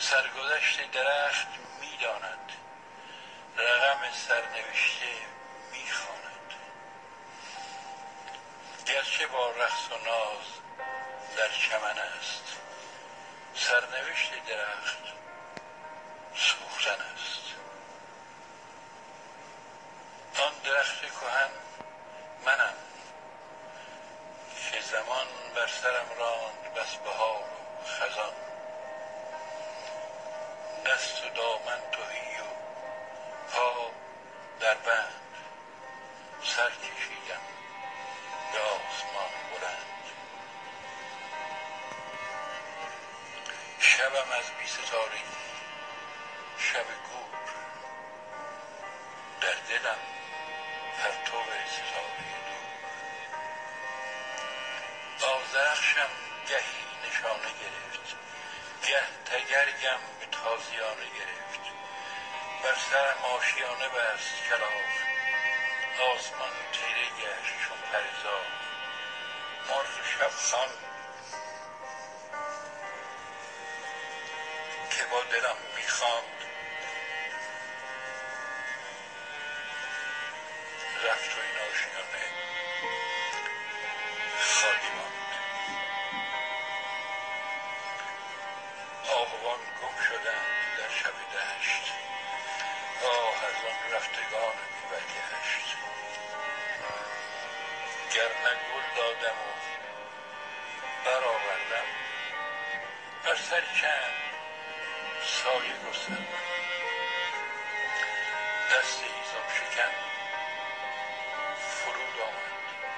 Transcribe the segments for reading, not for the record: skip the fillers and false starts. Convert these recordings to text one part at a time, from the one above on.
سرگذشت درخت می‌داند، رقم سرنوشته می‌خواند. گرچه با رقص و ناز در چمن است، سرنوشت درخت سوختن است. آن درخت کهن منم که زمان بر سرم راند بس بهار و خزان. دست و دامن تهی و پا در بند، سر کشیدم به آسمان بلند. شبم از بی ستارگی، شب گور، در دلم پرتو ستاره دور. آذرخشم گهی نشانه گرفت، گه تگرگم به تازیانه گرفت. بر سرم آشیانه بست کلاغ، آسمان تیره گشت چون پرزار. مرغ شبخوان که با دلم میخواند، رفت و این آشیانه خالی ماند. آهوان گم شدند در شب دشت، آه از آن رفتگان بی برگشت. گر نه گل دادم و برآوردم، بر سر چند سایه گستردم. دست هیزم شکن فرود آمد،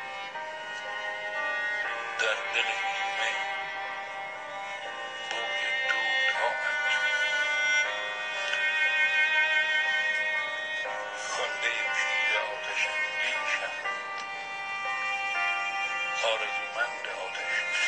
در دل هیمه بوی دود آمد. خنده پیر آتش اندیشم، آرزومند آتش